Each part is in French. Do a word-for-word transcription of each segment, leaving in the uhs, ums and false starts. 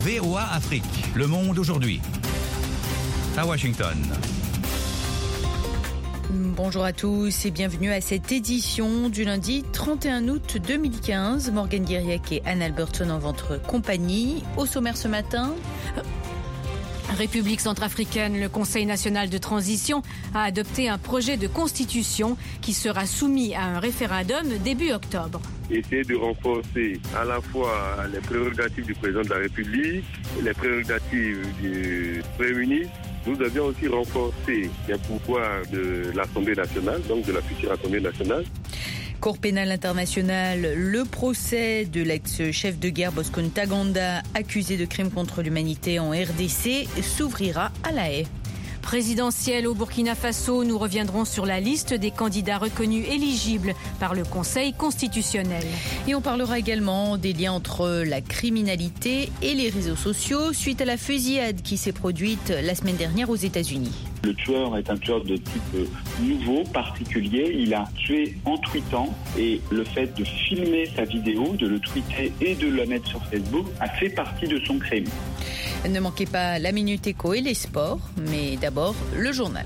V O A Afrique, le monde aujourd'hui. À Washington. Bonjour à tous et bienvenue à cette édition du lundi trente et un août deux mille quinze. Morgane Guiriec et Anne Albertson en votre compagnie. Au sommaire ce matin... République centrafricaine, le Conseil national de transition a adopté un projet de constitution qui sera soumis à un référendum début octobre. Essayer de renforcer à la fois les prérogatives du président de la République, les prérogatives du Premier ministre. Nous avions aussi renforcé les pouvoirs de l'Assemblée nationale, donc de la future Assemblée nationale. Cour pénale internationale, le procès de l'ex-chef de guerre Bosco Ntaganda, accusé de crimes contre l'humanité en R D C, s'ouvrira à La Haye. Présidentielle au Burkina Faso, nous reviendrons sur la liste des candidats reconnus éligibles par le Conseil constitutionnel. Et on parlera également des liens entre la criminalité et les réseaux sociaux suite à la fusillade qui s'est produite la semaine dernière aux États-Unis. Le tueur est un tueur de type nouveau, particulier. Il a tué en tweetant et le fait de filmer sa vidéo, de le tweeter et de la mettre sur Facebook a fait partie de son crime. Ne manquez pas la Minute Éco et les sports, mais d'abord le journal.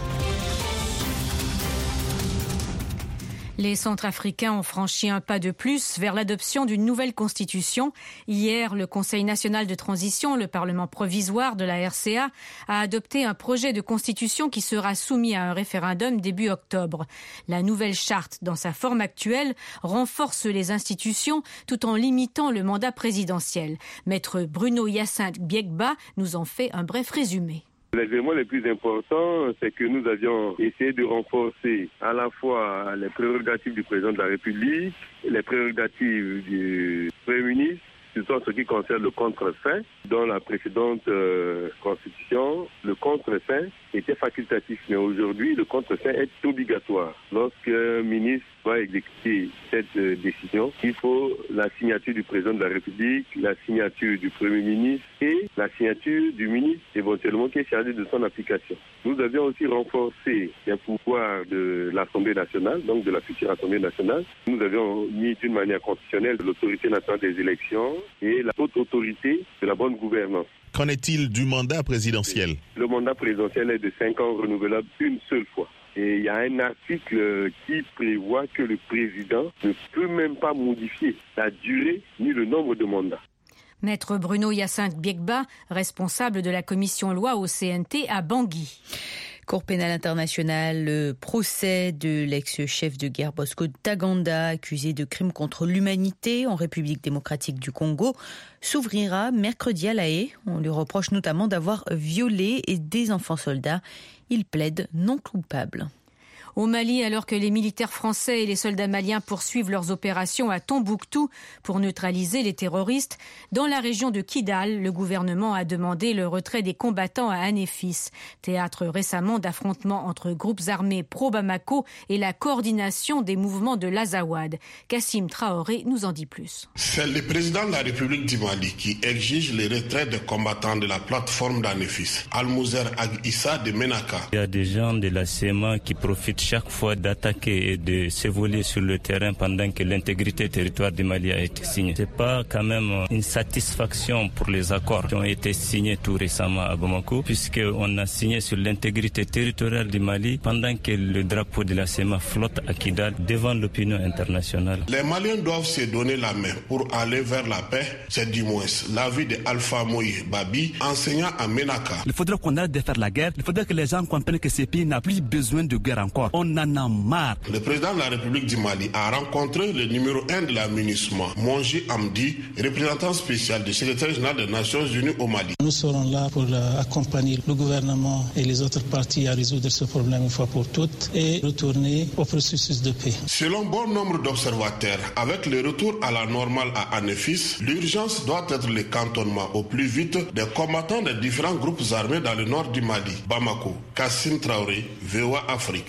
Les Centrafricains ont franchi un pas de plus vers l'adoption d'une nouvelle constitution. Hier, le Conseil national de transition, le Parlement provisoire de la R C A, a adopté un projet de constitution qui sera soumis à un référendum début octobre. La nouvelle charte, dans sa forme actuelle, renforce les institutions tout en limitant le mandat présidentiel. Maître Bruno Hyacinthe Biegba nous en fait un bref résumé. Les éléments les plus importants, c'est que nous avions essayé de renforcer à la fois les prérogatives du président de la République, les prérogatives du Premier ministre, surtout en ce qui concerne le contre-fin. Dans la précédente euh, constitution, le contre-fin était facultatif, mais aujourd'hui, le contre-fin est obligatoire. Lorsqu'un ministre doit exécuter cette euh, décision, il faut la signature du président de la République, la signature du Premier ministre et la signature du ministre, éventuellement, qui est chargé de son application. Nous avions aussi renforcé les pouvoirs de l'Assemblée nationale, donc de la future Assemblée nationale. Nous avions mis d'une manière constitutionnelle l'autorité nationale des élections et la haute autorité de la bonne gouvernance. Qu'en est-il du mandat présidentiel ? Le mandat présidentiel est de cinq ans renouvelable une seule fois. Et il y a un article qui prévoit que le président ne peut même pas modifier la durée ni le nombre de mandats. Maître Bruno Hyacinthe Biegba, responsable de la commission loi au C N T à Bangui. Cour pénale internationale, le procès de l'ex-chef de guerre Bosco Ntaganda, accusé de crimes contre l'humanité en République démocratique du Congo, s'ouvrira mercredi à La Haye. On lui reproche notamment d'avoir violé des enfants soldats. Il plaide non coupable. Au Mali, alors que les militaires français et les soldats maliens poursuivent leurs opérations à Tombouctou pour neutraliser les terroristes, dans la région de Kidal, le gouvernement a demandé le retrait des combattants à Anéfis, théâtre récemment d'affrontements entre groupes armés pro-Bamako et la coordination des mouvements de l'Azawad. Kassim Traoré nous en dit plus. C'est le président de la République du Mali qui exige le retrait des combattants de la plateforme d'Anéfis, Al-Mouzer Ag Issa de Menaka. Il y a des gens de la C M A qui profitent chaque fois d'attaquer et de s'évoluer sur le terrain pendant que l'intégrité territoriale du Mali a été signée. C'est pas quand même une satisfaction pour les accords qui ont été signés tout récemment à Bamako, puisqu'on a signé sur l'intégrité territoriale du Mali pendant que le drapeau de la C M A flotte à Kidal devant l'opinion internationale. Les Maliens doivent se donner la main pour aller vers la paix. C'est du moins l'avis de Alpha Moïse Babi, enseignant à Menaka. Il faudrait qu'on arrête de faire la guerre. Il faudrait que les gens comprennent que ce pays n'a plus besoin de guerre encore. On en a marre. Le président de la République du Mali a rencontré le numéro un de l'aménagement, Monji Amdi, représentant spécial du secrétaire général des Nations Unies au Mali. Nous serons là pour accompagner le gouvernement et les autres parties à résoudre ce problème une fois pour toutes et retourner au processus de paix. Selon bon nombre d'observateurs, avec le retour à la normale à Anéfis, l'urgence doit être le cantonnement au plus vite des combattants des différents groupes armés dans le nord du Mali. Bamako, Kassim Traoré, V O A Afrique.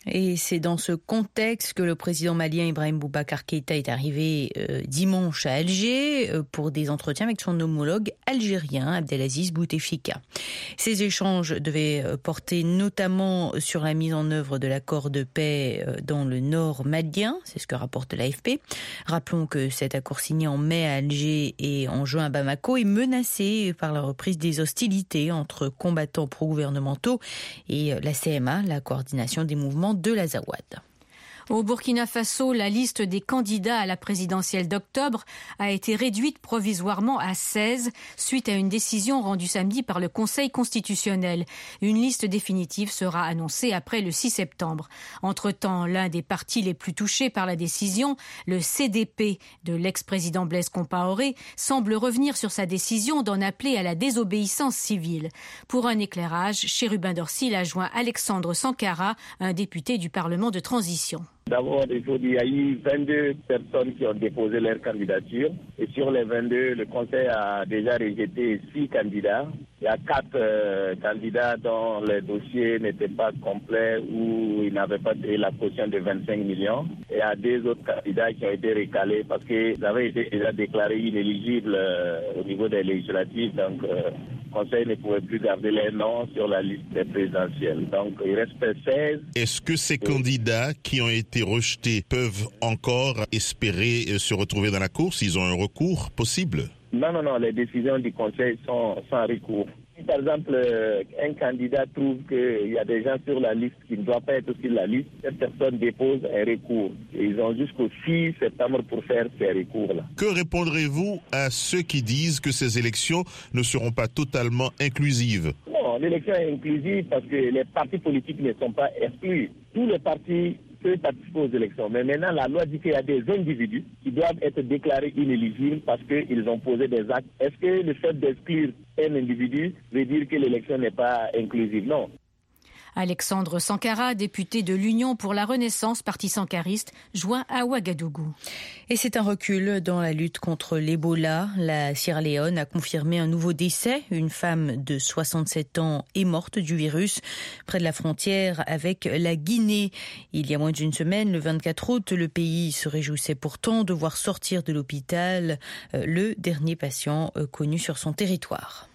Et c'est dans ce contexte que le président malien Ibrahim Boubacar Keïta est arrivé euh, dimanche à Alger euh, pour des entretiens avec son homologue algérien Abdelaziz Bouteflika. Ces échanges devaient porter notamment sur la mise en œuvre de l'accord de paix euh, dans le nord malien, c'est ce que rapporte l'A F P. Rappelons que cet accord signé en mai à Alger et en juin à Bamako est menacé par la reprise des hostilités entre combattants pro-gouvernementaux et la C M A, la coordination des mouvements de l'Azawad. Au Burkina Faso, la liste des candidats à la présidentielle d'octobre a été réduite provisoirement à seize suite à une décision rendue samedi par le Conseil constitutionnel. Une liste définitive sera annoncée après le six septembre. Entre-temps, l'un des partis les plus touchés par la décision, le C D P de l'ex-président Blaise Compaoré, semble revenir sur sa décision d'en appeler à la désobéissance civile. Pour un éclairage, Chérubin Dorsil a joint Alexandre Sankara, un député du Parlement de transition. D'abord, il faut dire qu'il y a eu vingt-deux personnes qui ont déposé leur candidature. Et sur les vingt-deux, le Conseil a déjà rejeté six candidats. Il y a quatre euh, candidats dont les dossiers n'étaient pas complets ou ils n'avaient pas payé la caution de vingt-cinq millions. Et il y a deux autres candidats qui ont été recalés parce qu'ils avaient été déjà déclarés inéligibles euh, au niveau des législatives. Donc, euh, le Conseil ne pouvait plus garder les noms sur la liste des présidentielles. Donc, il reste seize. Est-ce que ces candidats qui ont été rejetés peuvent encore espérer se retrouver dans la course? Ils ont un recours possible? Non, non, non, les décisions du Conseil sont sans recours. Si par exemple un candidat trouve qu'il y a des gens sur la liste qui ne doivent pas être sur la liste, cette personne dépose un recours. Et ils ont jusqu'au six septembre pour faire ces recours-là. Que répondrez-vous à ceux qui disent que ces élections ne seront pas totalement inclusives? Non, l'élection est inclusive parce que les partis politiques ne sont pas exclus. Tous les partis peuvent participer aux élections. Mais maintenant, la loi dit qu'il y a des individus qui doivent être déclarés inéligibles parce qu'ils ont posé des actes. Est-ce que le fait d'exclure un individu veut dire que l'élection n'est pas inclusive? Non. Alexandre Sankara, député de l'Union pour la Renaissance, parti sankariste, joint à Ouagadougou. Et c'est un recul dans la lutte contre l'Ebola. La Sierra Leone a confirmé un nouveau décès. Une femme de soixante-sept ans est morte du virus près de la frontière avec la Guinée. Il y a moins d'une semaine, le vingt-quatre août, le pays se réjouissait pourtant de voir sortir de l'hôpital le dernier patient connu sur son territoire.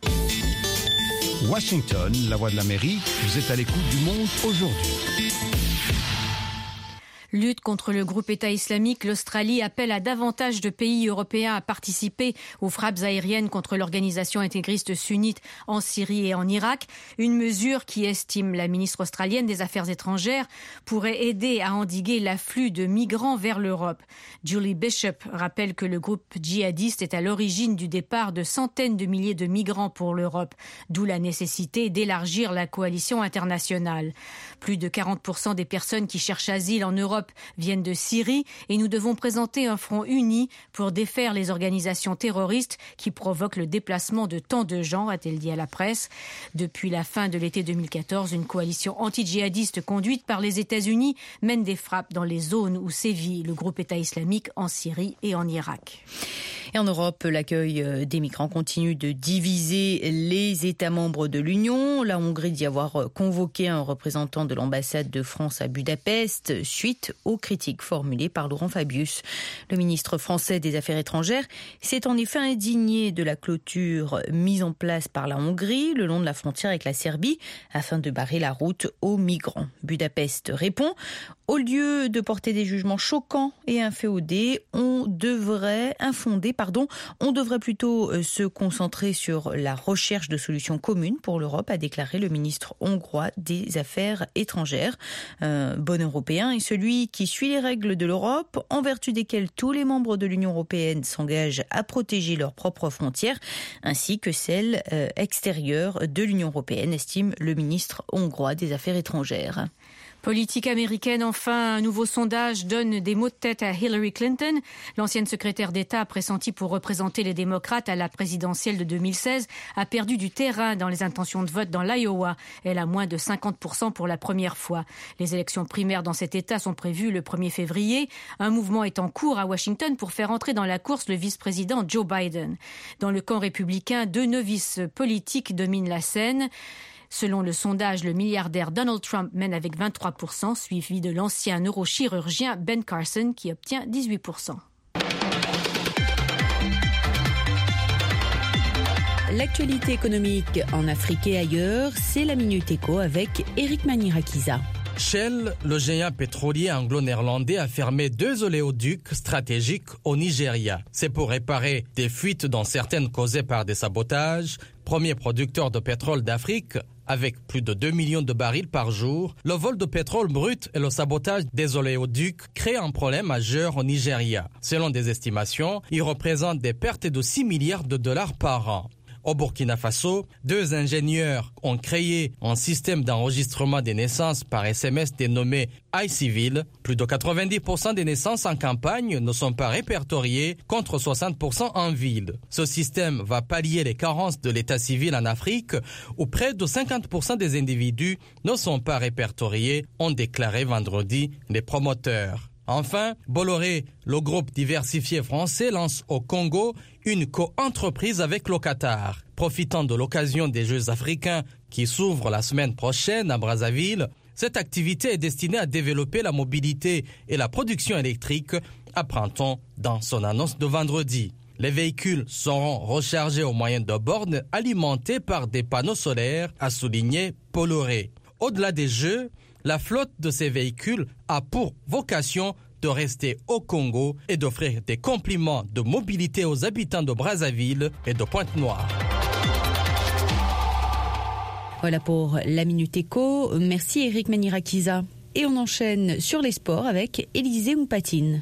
Washington, la voix de l'Amérique, vous êtes à l'écoute du monde aujourd'hui. Lutte contre le groupe État islamique, l'Australie appelle à davantage de pays européens à participer aux frappes aériennes contre l'organisation intégriste sunnite en Syrie et en Irak. Une mesure qui, estime la ministre australienne des Affaires étrangères, pourrait aider à endiguer l'afflux de migrants vers l'Europe. Julie Bishop rappelle que le groupe djihadiste est à l'origine du départ de centaines de milliers de migrants pour l'Europe, d'où la nécessité d'élargir la coalition internationale. Plus de quarante pour cent des personnes qui cherchent asile en Europe viennent de Syrie et nous devons présenter un front uni pour défaire les organisations terroristes qui provoquent le déplacement de tant de gens, a-t-elle dit à la presse. Depuis la fin de l'été deux mille quatorze, une coalition anti-djihadiste conduite par les États-Unis mène des frappes dans les zones où sévit le groupe État islamique en Syrie et en Irak. Et en Europe, l'accueil des migrants continue de diviser les États membres de l'Union. La Hongrie dit avoir convoqué un représentant de l'ambassade de France à Budapest suite aux critiques formulées par Laurent Fabius. Le ministre français des Affaires étrangères s'est en effet indigné de la clôture mise en place par la Hongrie le long de la frontière avec la Serbie afin de barrer la route aux migrants. Budapest répond: au lieu de porter des jugements choquants et inféodés, on devrait infonder, pardon, on devrait plutôt se concentrer sur la recherche de solutions communes pour l'Europe, a déclaré le ministre hongrois des Affaires étrangères. Un bon Européen est celui qui suit les règles de l'Europe, en vertu desquelles tous les membres de l'Union européenne s'engagent à protéger leurs propres frontières, ainsi que celles euh, extérieures de l'Union européenne, estime le ministre hongrois des Affaires étrangères. Politique américaine, enfin, un nouveau sondage donne des mots de tête à Hillary Clinton. L'ancienne secrétaire d'État, pressentie pour représenter les démocrates à la présidentielle de deux mille seize, a perdu du terrain dans les intentions de vote dans l'Iowa. Elle a moins de cinquante pour cent pour la première fois. Les élections primaires dans cet État sont prévues le premier février. Un mouvement est en cours à Washington pour faire entrer dans la course le vice-président Joe Biden. Dans le camp républicain, deux novices politiques dominent la scène. Selon le sondage, le milliardaire Donald Trump mène avec vingt-trois pour cent, suivi de l'ancien neurochirurgien Ben Carson qui obtient dix-huit pour cent. L'actualité économique en Afrique et ailleurs, c'est la Minute Éco avec Eric Manirakiza. Shell, le géant pétrolier anglo-néerlandais, a fermé deux oléoducs stratégiques au Nigeria. C'est pour réparer des fuites dont certaines causées par des sabotages. Premier producteur de pétrole d'Afrique, avec plus de deux millions de barils par jour, le vol de pétrole brut et le sabotage des oléoducs créent un problème majeur au Nigeria. Selon des estimations, ils représentent des pertes de six milliards de dollars par an. Au Burkina Faso, deux ingénieurs ont créé un système d'enregistrement des naissances par S M S dénommé iCivil. Plus de quatre-vingt-dix pour cent des naissances en campagne ne sont pas répertoriées, contre soixante pour cent en ville. Ce système va pallier les carences de l'état civil en Afrique, où près de cinquante pour cent des individus ne sont pas répertoriés, ont déclaré vendredi les promoteurs. Enfin, Bolloré, le groupe diversifié français, lance au Congo une co-entreprise avec le Qatar. Profitant de l'occasion des Jeux africains qui s'ouvrent la semaine prochaine à Brazzaville, cette activité est destinée à développer la mobilité et la production électrique, apprend-on dans son annonce de vendredi. Les véhicules seront rechargés au moyen de bornes alimentées par des panneaux solaires, a souligné Bolloré. Au-delà des Jeux, la flotte de ces véhicules a pour vocation de rester au Congo et d'offrir des compléments de mobilité aux habitants de Brazzaville et de Pointe-Noire. Voilà pour la Minute Éco. Merci Eric Manirakiza. Et on enchaîne sur les sports avec Élisée Oupatine.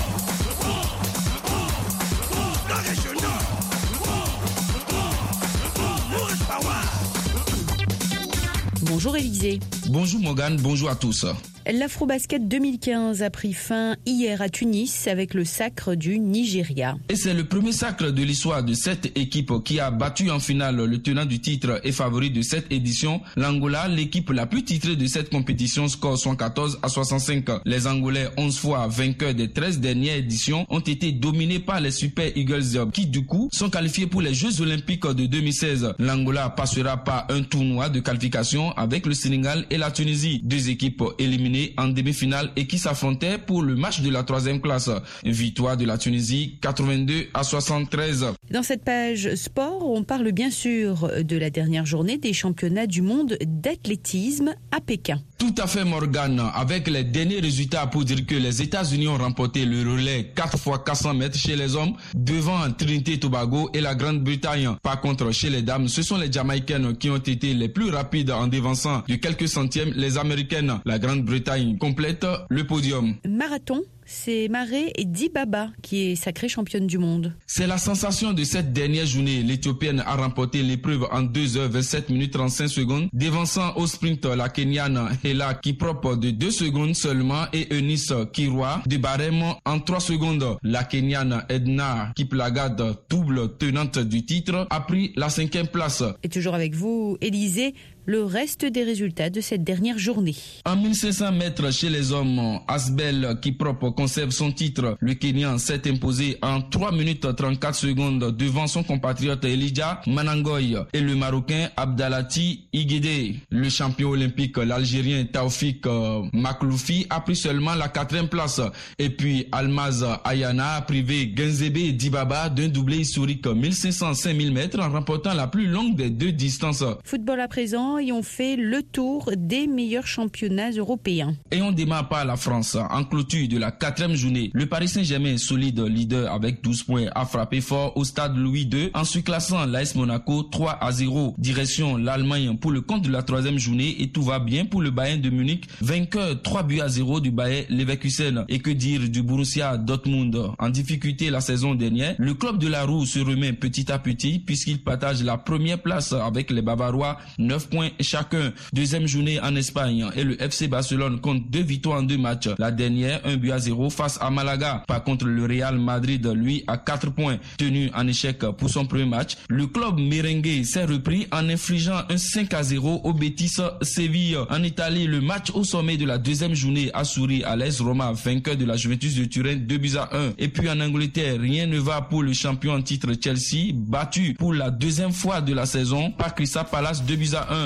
Bonjour Élisée. Bonjour Morgane, bonjour à tous. L'Afrobasket deux mille quinze a pris fin hier à Tunis avec le sacre du Nigeria. Et c'est le premier sacre de l'histoire de cette équipe qui a battu en finale le tenant du titre et favori de cette édition, l'Angola, l'équipe la plus titrée de cette compétition, score soixante-quatorze à soixante-cinq. Les Angolais, onze fois vainqueurs des treize dernières éditions, ont été dominés par les Super Eagles qui du coup sont qualifiés pour les Jeux Olympiques de deux mille seize. L'Angola passera par un tournoi de qualification avec le Sénégal et la Tunisie, deux équipes éliminées en demi-finale et qui s'affrontaient pour le match de la troisième classe. Victoire de la Tunisie, quatre-vingt-deux à soixante-treize. Dans cette page sport, on parle bien sûr de la dernière journée des championnats du monde d'athlétisme à Pékin. Tout à fait Morgane, avec les derniers résultats pour dire que les États-Unis ont remporté le relais quatre fois quatre cents mètres chez les hommes devant Trinité et Tobago et la Grande-Bretagne. Par contre, chez les dames, ce sont les Jamaïcaines qui ont été les plus rapides en dévançant de quelques centièmes les Américaines. La Grande-Bretagne complète le podium. Marathon, c'est Maré Dibaba qui est sacrée championne du monde. C'est la sensation de cette dernière journée. L'Éthiopienne a remporté l'épreuve en deux heures vingt-sept minutes trente-cinq secondes, dévançant au sprint la Kenyane Hela Kiprop de deux secondes seulement et Eunice Kirwa de Barème en trois secondes. La Kenyane Edna Kiplagat, double tenante du titre, a pris la cinquième place. Et toujours avec vous, Élisée, le reste des résultats de cette dernière journée. En mille cinq cents mètres chez les hommes, Asbel Kiprop conserve son titre. Le Kenyan s'est imposé en trois minutes trente-quatre secondes devant son compatriote Elijah Manangoy et le Marocain Abdalati Igede. Le champion olympique, l'Algérien Taoufik Makloufi, a pris seulement la quatrième place. Et puis Almaz Ayana a privé Genzebe Dibaba d'un doublé historique mille cinq cents à cinq mille mètres en remportant la plus longue des deux distances. Football à présent, et on fait le tour des meilleurs championnats européens. Et on démarre par la France. En clôture de la quatrième journée, le Paris Saint-Germain, solide leader avec douze points, a frappé fort au stade Louis deux en surclassant l'A S Monaco trois à zéro. Direction l'Allemagne pour le compte de la troisième journée et tout va bien pour le Bayern de Munich, vainqueur trois buts à zéro du Bayer Leverkusen. Et que dire du Borussia Dortmund en difficulté la saison dernière. Le club de la Roue se remet petit à petit puisqu'il partage la première place avec les Bavarois, neuf points chacun. Deuxième journée en Espagne et le F C Barcelone compte deux victoires en deux matchs. La dernière, un but à zéro face à Malaga. Par contre, le Real Madrid, lui, a quatre points, tenu en échec pour son premier match. Le club merengue s'est repris en infligeant un cinq à zéro au Betis Séville. En Italie, le match au sommet de la deuxième journée a souri à l'A S Roma, vainqueur de la Juventus de Turin, deux buts à un. Et puis en Angleterre, rien ne va pour le champion en titre Chelsea, battu pour la deuxième fois de la saison par Crystal Palace, deux buts à un.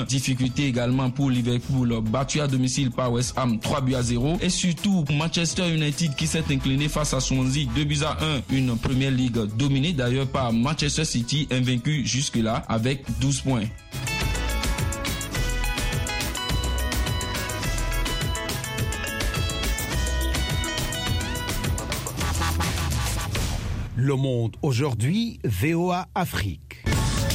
un. Difficulté également pour Liverpool, battu à domicile par West Ham trois buts à zéro. Et surtout Manchester United qui s'est incliné face à Swansea deux buts à un. Une première ligue dominée d'ailleurs par Manchester City, invaincu jusque-là avec douze points. Le Monde aujourd'hui, V O A Afrique.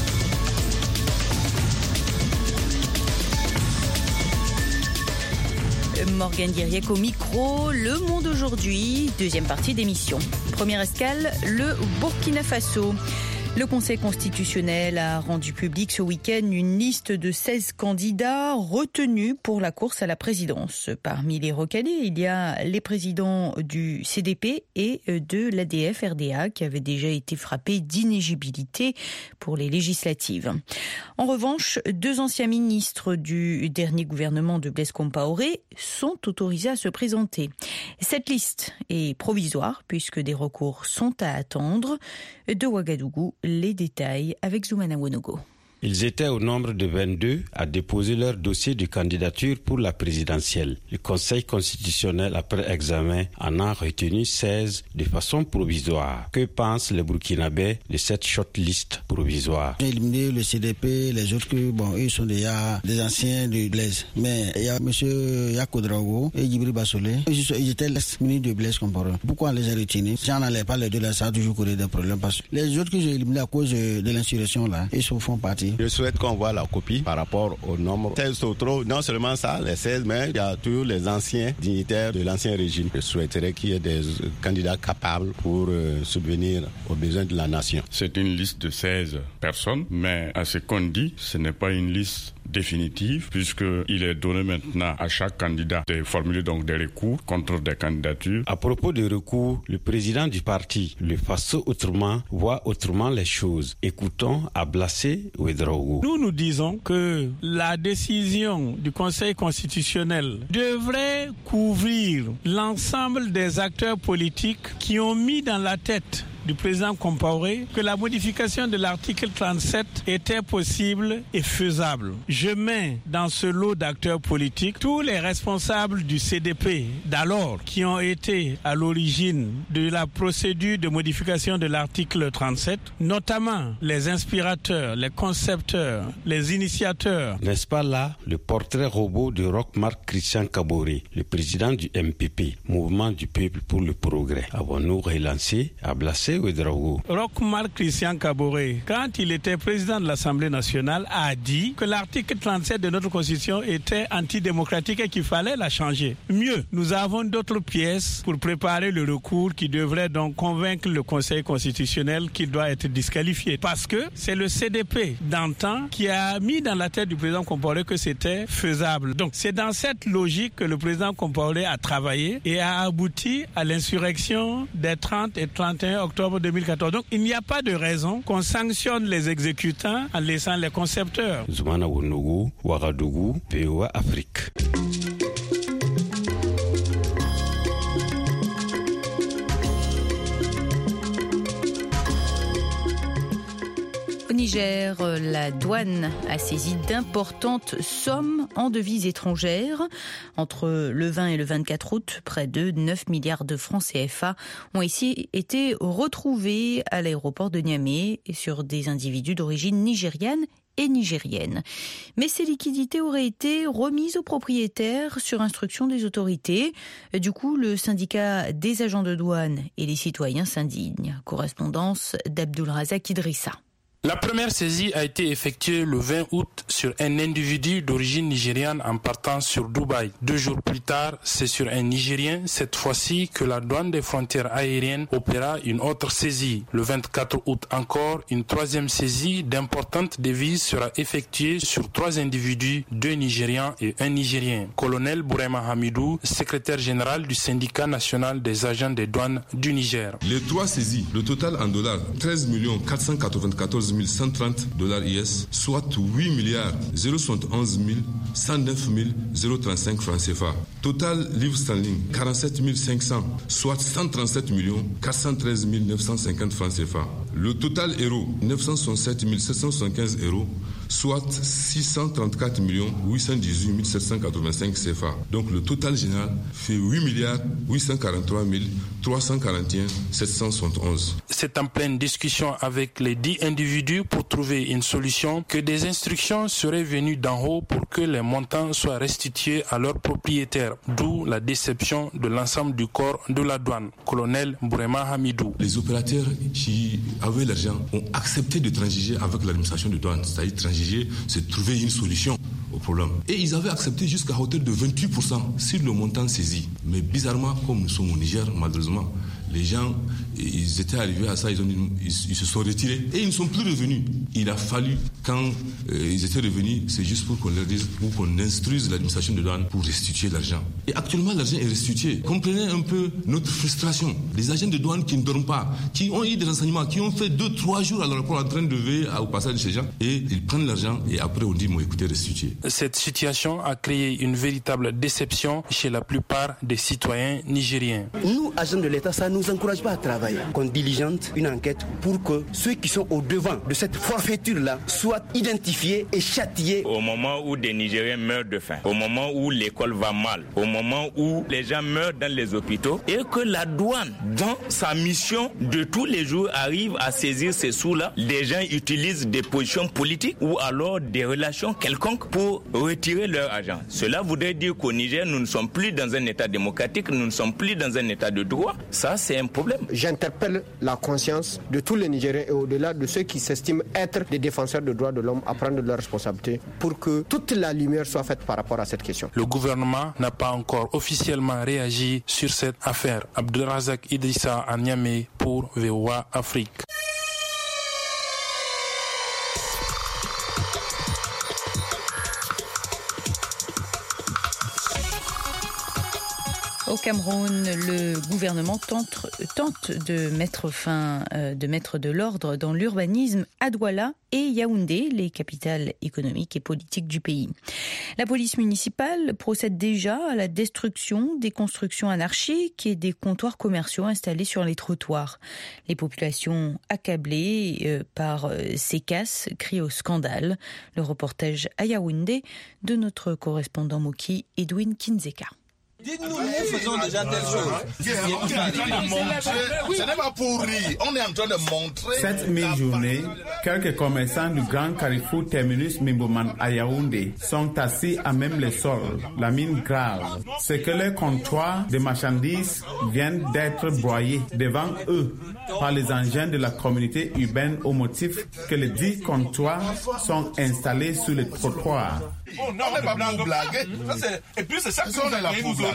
Morgane Guiriec au micro, Le Monde aujourd'hui, deuxième partie d'émission. Première escale, le Burkina Faso. Le Conseil constitutionnel a rendu public ce week-end une liste de seize candidats retenus pour la course à la présidence. Parmi les recalés, il y a les présidents du C D P et de l'A D F R D A qui avaient déjà été frappés d'inéligibilité pour les législatives. En revanche, deux anciens ministres du dernier gouvernement de Blaise Compaoré sont autorisés à se présenter. Cette liste est provisoire puisque des recours sont à attendre. De Ouagadougou, les détails avec Zoumana Wonogo. Ils étaient au nombre de vingt-deux à déposer leur dossier de candidature pour la présidentielle. Le Conseil constitutionnel, après examen, en a retenu seize de façon provisoire. Que pensent les Burkinabés de cette shortlist provisoire? J'ai éliminé le C D P, les autres que, bon, ils sont déjà des anciens de Blaise. Mais il y a M. Yako Drago et Djibril Bassolé. Ils étaient les ministres de Blaise Compaoré. Pourquoi on les a retenus? Si on n'allait pas les deux là, ça a toujours causé des problèmes. Parce que les autres que j'ai éliminés à cause de l'insurrection là, ils se font partie. Je souhaite qu'on voit la copie par rapport au nombre. seize autres, non seulement ça, les seize, mais il y a tous les anciens dignitaires de l'ancien régime. Je souhaiterais qu'il y ait des candidats capables pour euh, subvenir aux besoins de la nation. C'est une liste de seize personnes, mais à ce qu'on dit, ce n'est pas une liste définitive, puisqu'il est donné maintenant à chaque candidat de formuler donc des recours contre des candidatures. À propos des recours, le président du parti, le Faso Autrement, voit autrement les choses. Écoutons Ablassé Ouedraogo. Nous, nous disons que la décision du Conseil constitutionnel devrait couvrir l'ensemble des acteurs politiques qui ont mis dans la tête du président Compaoré que la modification de l'article trente-sept était possible et faisable. Je mets dans ce lot d'acteurs politiques tous les responsables du C D P d'alors qui ont été à l'origine de la procédure de modification de l'article trente-sept, notamment les inspirateurs, les concepteurs, les initiateurs. N'est-ce pas là le portrait robot de Roch-Marc Christian Kaboré, le président du M P P, Mouvement du Peuple pour le Progrès? Avons-nous relancé à Blassé Roch-Marc Christian Kaboré, quand il était président de l'Assemblée nationale, a dit que l'article trente-sept de notre Constitution était antidémocratique et qu'il fallait la changer. Mieux, nous avons d'autres pièces pour préparer le recours qui devrait donc convaincre le Conseil constitutionnel qu'il doit être disqualifié. Parce que c'est le C D P d'antan qui a mis dans la tête du président Compaoré que c'était faisable. Donc c'est dans cette logique que le président Compaoré a travaillé et a abouti à l'insurrection des trente et trente et un octobre deux mille quatorze. Donc il n'y a pas de raison qu'on sanctionne les exécutants en laissant les concepteurs. Zoumana Wonogo, Ouagadougou, V O A Afrique. Au Niger, la douane a saisi d'importantes sommes en devises étrangères. Entre le vingt et le vingt-quatre août, près de neuf milliards de francs C F A ont ici été retrouvés à l'aéroport de Niamey sur des individus d'origine nigériane et nigérienne. Mais ces liquidités auraient été remises aux propriétaires sur instruction des autorités. Du coup, le syndicat des agents de douane et les citoyens s'indignent. Correspondance d'Abdulrazak Idrissa. La première saisie a été effectuée le vingt août sur un individu d'origine nigériane en partant sur Dubaï. Deux jours plus tard, c'est sur un Nigérien, cette fois-ci, que la douane des frontières aériennes opéra une autre saisie. Le vingt-quatre août encore, une troisième saisie d'importantes devises sera effectuée sur trois individus, deux Nigérians et un Nigérien. Colonel Bourema Hamidou, secrétaire général du syndicat national des agents des douanes du Niger. Les trois saisies, le total en dollars, treize millions quatre cent quatre-vingt-quatorze mille cent trente dollars I S, soit huit milliards zéro soixante et onze mille cent neuf mille zéro trente-cinq francs C F A. Total livres sterling quarante-sept mille cinq cents, soit cent trente-sept millions quatre cent treize mille neuf cent cinquante francs C F A. Le total euro neuf cent soixante-sept mille sept cent soixante-quinze euros, soit six cent trente-quatre millions huit cent dix-huit mille sept cent quatre-vingt-cinq C F A. Donc le total général fait huit milliards huit cent quarante-trois mille trois cent quarante et un sept cent soixante et onze. C'est en pleine discussion avec les dix individus pour trouver une solution que des instructions seraient venues d'en haut pour que les montants soient restitués à leurs propriétaires, d'où la déception de l'ensemble du corps de la douane. Colonel Bourema Hamidou. Les opérateurs qui avaient l'argent ont accepté de transiger avec l'administration de douane, c'est-à-dire transiger, c'est trouver une solution au problème. Et ils avaient accepté jusqu'à hauteur de vingt-huit pour cent sur le montant saisi. Mais bizarrement, comme nous sommes au Niger, malheureusement, les gens, ils étaient arrivés à ça, ils, ont, ils, ils se sont retirés et ils ne sont plus revenus. Il a fallu, quand euh, ils étaient revenus, c'est juste pour qu'on leur dise, pour qu'on instruise l'administration de douane pour restituer l'argent. Et actuellement, l'argent est restitué. Comprenez un peu notre frustration. Les agents de douane qui ne dorment pas, qui ont eu des renseignements, qui ont fait deux, trois jours à l'aéroport en train de veiller au passage de ces gens, et ils prennent l'argent et après on dit, bon, écoutez, restituez. Cette situation a créé une véritable déception chez la plupart des citoyens nigériens. Nous, agents de l'État, ça nous encourage pas à travailler. Qu'on diligente une enquête pour que ceux qui sont au devant de cette forfaiture-là soient identifiés et châtiés. Au moment où des Nigériens meurent de faim, au moment où l'école va mal, au moment où les gens meurent dans les hôpitaux, et que la douane, dans sa mission de tous les jours, arrive à saisir ces sous-là, les gens utilisent des positions politiques ou alors des relations quelconques pour retirer leur argent. Cela voudrait dire qu'au Niger, nous ne sommes plus dans un état démocratique, nous ne sommes plus dans un état de droit. Ça, c'est un problème. J'interpelle la conscience de tous les Nigériens et au-delà de ceux qui s'estiment être des défenseurs des droits de l'homme à prendre leurs responsabilités pour que toute la lumière soit faite par rapport à cette question. Le gouvernement n'a pas encore officiellement réagi sur cette affaire. Abdelrazak Idrissa à Niamey pour V O A Afrique. Au Cameroun, le gouvernement tente, tente de mettre fin, euh, de mettre de l'ordre dans l'urbanisme à Douala et Yaoundé, les capitales économiques et politiques du pays. La police municipale procède déjà à la destruction des constructions anarchiques et des comptoirs commerciaux installés sur les trottoirs. Les populations accablées euh, par euh, ces casses crient au scandale. Le reportage à Yaoundé de notre correspondant Moki, Edwin Kinzeka. Dites-nous, nous faisons déjà telle chose. Ce n'est pas pour rire, on est en train de montrer. Cette mi-journée, quelques commerçants du grand carrefour terminus Mimboman à Yaoundé sont assis à même le sol, la mine grave. C'est que leurs comptoirs de marchandises viennent d'être broyés devant eux par les engins de la communauté urbaine au motif que les dix comptoirs sont installés sur le trottoir. Oh non, on n'est pas pour blaguer. Et puis c'est ça qu'on est là pour blaguer.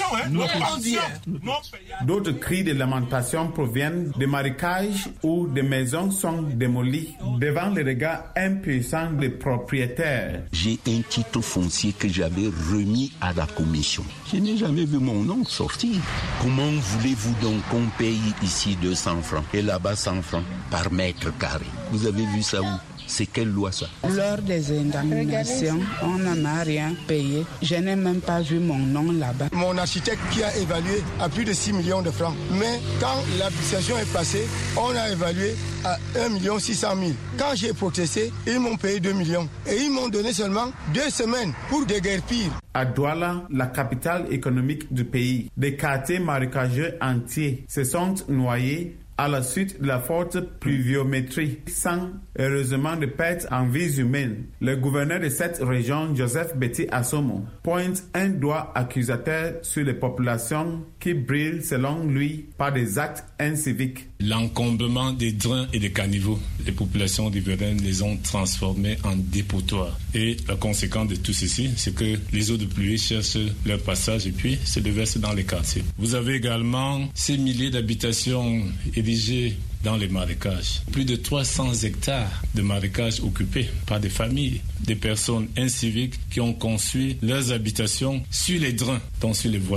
D'autres cris de lamentation proviennent de marécages où des maisons sont démolies devant les regards impuissants des propriétaires. J'ai un titre foncier que j'avais remis à la commission. Je n'ai jamais vu mon nom sortir. Comment voulez-vous donc qu'on paye ici deux cents francs et là-bas cent francs par mètre carré? Vous avez vu ça où? C'est quelle loi ça? Lors des indemnisations, on n'en a rien payé. Je n'ai même pas vu mon nom là-bas. Mon architecte qui a évalué à plus de six millions de francs. Mais quand l'appréciation est passée, on a évalué à un million six cent mille. Quand j'ai protesté, ils m'ont payé deux millions. Et ils m'ont donné seulement deux semaines pour déguerpir. À Douala, la capitale économique du pays, des quartiers marécageux entiers se sont noyés à la suite de la forte pluviométrie, sans heureusement de pertes en vies humaines. Le gouverneur de cette région, Joseph Betty Assomo, pointe un doigt accusateur sur les populations qui brillent, selon lui, par des actes inciviques. L'encombrement des drains et des caniveaux, les populations riveraines les ont transformés en dépotoirs. Et la conséquence de tout ceci, c'est que les eaux de pluie cherchent leur passage et puis se déversent dans les quartiers. Vous avez également ces milliers d'habitations érigées dans les marécages. Plus de trois cents hectares de marécages occupés par des familles, des personnes inciviques qui ont construit leurs habitations sur les drains, donc sur les voies d'eau.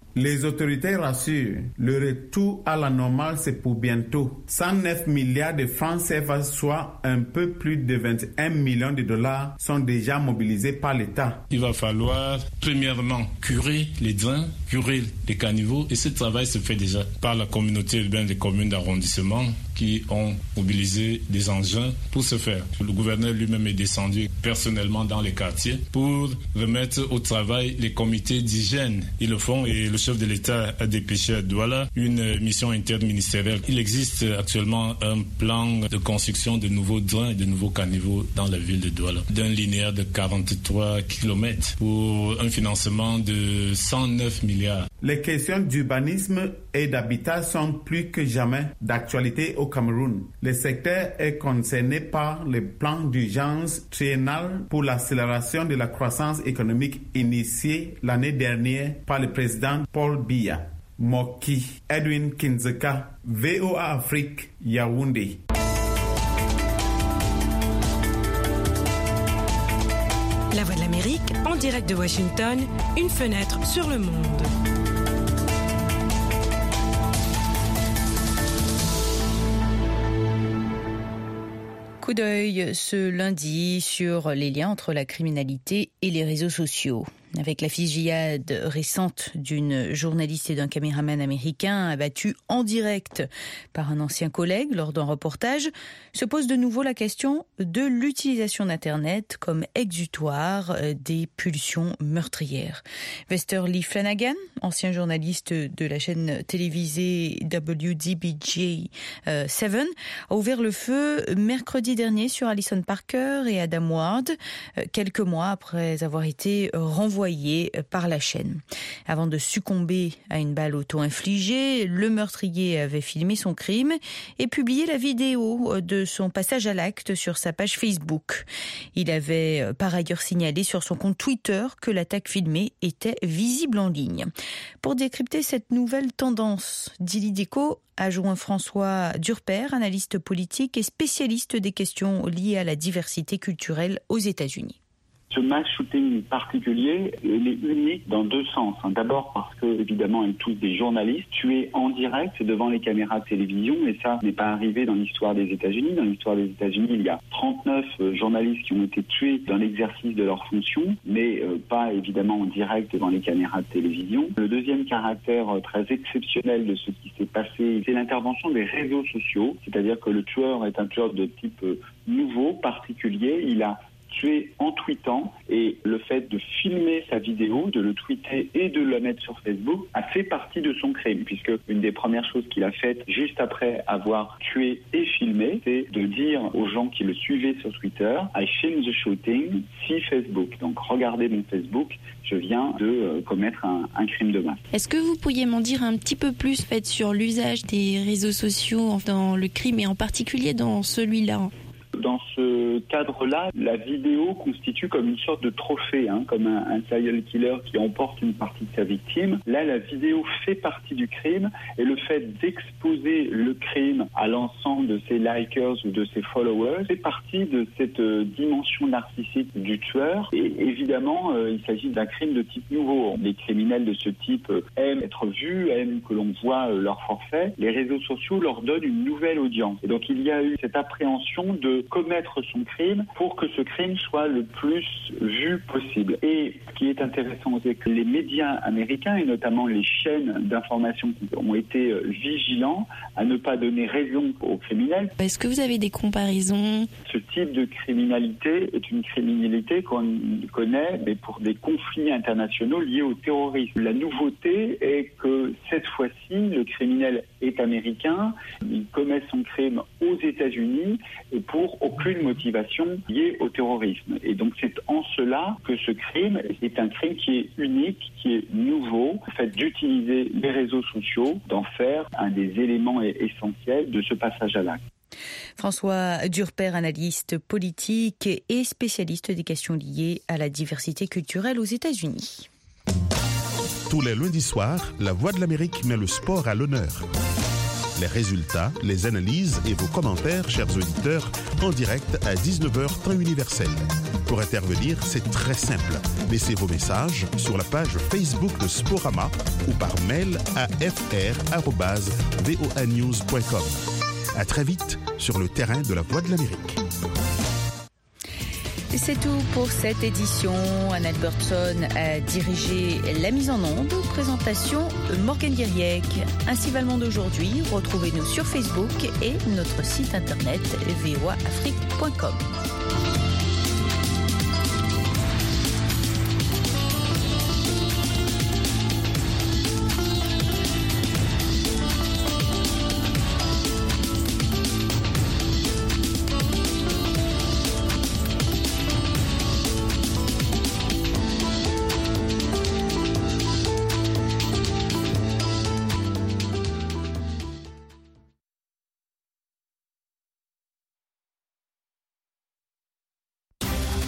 Les autorités rassurent, le retour à la normale c'est pour bientôt. cent neuf milliards de francs C F A, soit un peu plus de vingt et un millions de dollars, sont déjà mobilisés par l'État. Il va falloir premièrement curer les drains, curer les caniveaux, et ce travail se fait déjà par la communauté urbaine des communes d'arrondissement qui ont mobilisé des engins pour ce faire. Le gouverneur lui-même est descendu personnellement dans les quartiers pour remettre au travail les comités d'hygiène. Ils le font et le chef de l'État a dépêché à Douala une mission interministérielle. Il existe actuellement un plan de construction de nouveaux drains et de nouveaux caniveaux dans la ville de Douala, d'un linéaire de quarante-trois kilomètres pour un financement de cent neuf milliards. Les questions d'urbanisme et d'habitat sont plus que jamais d'actualité au Cameroun. Le secteur est concerné par le plan d'urgence triennal pour l'accélération de la croissance économique initié l'année dernière par le président Paul Biya. Moki, Edwin Kinzeka, V O A Afrique, Yaoundé. La Voix de l'Amérique, en direct de Washington, une fenêtre sur le monde. Coup d'œil ce lundi sur les liens entre la criminalité et les réseaux sociaux. Avec la fusillade récente d'une journaliste et d'un caméraman américain abattu en direct par un ancien collègue lors d'un reportage, se pose de nouveau la question de l'utilisation d'Internet comme exutoire des pulsions meurtrières. Westerly Flanagan, ancien journaliste de la chaîne télévisée W D B J sept, a ouvert le feu mercredi dernier sur Alison Parker et Adam Ward, quelques mois après avoir été renvoyés par la chaîne. Avant de succomber à une balle auto-infligée, le meurtrier avait filmé son crime et publié la vidéo de son passage à l'acte sur sa page Facebook. Il avait par ailleurs signalé sur son compte Twitter que l'attaque filmée était visible en ligne. Pour décrypter cette nouvelle tendance, Dili Deco a joint François Durper, analyste politique et spécialiste des questions liées à la diversité culturelle aux États-Unis. Ce mass shooting particulier, il est unique dans deux sens. D'abord parce que, évidemment, ils tous des journalistes tués en direct devant les caméras de télévision, et ça n'est pas arrivé dans l'histoire des États-Unis. Dans l'histoire des États-Unis, il y a trente-neuf journalistes qui ont été tués dans l'exercice de leurs fonctions, mais pas évidemment en direct devant les caméras de télévision. Le deuxième caractère très exceptionnel de ce qui s'est passé, c'est l'intervention des réseaux sociaux, c'est-à-dire que le tueur est un tueur de type nouveau, particulier. Il a tué en tweetant, et le fait de filmer sa vidéo, de le tweeter et de la mettre sur Facebook a fait partie de son crime, puisque une des premières choses qu'il a faites juste après avoir tué et filmé, c'est de dire aux gens qui le suivaient sur Twitter « I filmed the shooting, see Facebook ». Donc regardez mon Facebook, je viens de euh, commettre un, un crime de masse. Est-ce que vous pourriez m'en dire un petit peu plus fait, sur l'usage des réseaux sociaux dans le crime et en particulier dans celui-là ? Dans ce cadre-là, la vidéo constitue comme une sorte de trophée, hein, comme un, un serial killer qui emporte une partie de sa victime. Là, la vidéo fait partie du crime, et le fait d'exposer le crime à l'ensemble de ses likers ou de ses followers fait partie de cette euh, dimension narcissique du tueur. Et évidemment, euh, il s'agit d'un crime de type nouveau. Les criminels de ce type euh, aiment être vus, aiment que l'on voit euh, leur forfait. Les réseaux sociaux leur donnent une nouvelle audience. Et donc, il y a eu cette appréhension de commettre son crime pour que ce crime soit le plus vu possible. Et ce qui est intéressant, c'est que les médias américains, et notamment les chaînes d'information, ont été vigilants à ne pas donner raison aux criminels. Est-ce que vous avez des comparaisons ? Ce type de criminalité est une criminalité qu'on connaît, mais pour des conflits internationaux liés au terrorisme. La nouveauté est que cette fois-ci, le criminel est américain, il commet son crime aux États-Unis et pour aucune motivation liée au terrorisme. Et donc c'est en cela que ce crime est un crime qui est unique, qui est nouveau, le fait d'utiliser les réseaux sociaux, d'en faire un des éléments essentiels de ce passage à l'acte. François Durper, analyste politique et spécialiste des questions liées à la diversité culturelle aux États-Unis. Tous les lundis soirs, La Voix de l'Amérique met le sport à l'honneur. Les résultats, les analyses et vos commentaires, chers auditeurs, en direct à dix-neuf heures temps universel. Pour intervenir, c'est très simple. Laissez vos messages sur la page Facebook de Sporama ou par mail à f r arobase voa news point com. À très vite sur le terrain de la Voix de l'Amérique. C'est tout pour cette édition. Anne Albertson a dirigé la mise en onde. Présentation Morgane Guiriec. Ainsi va le monde aujourd'hui. Retrouvez-nous sur Facebook et notre site internet v o a afrique point com.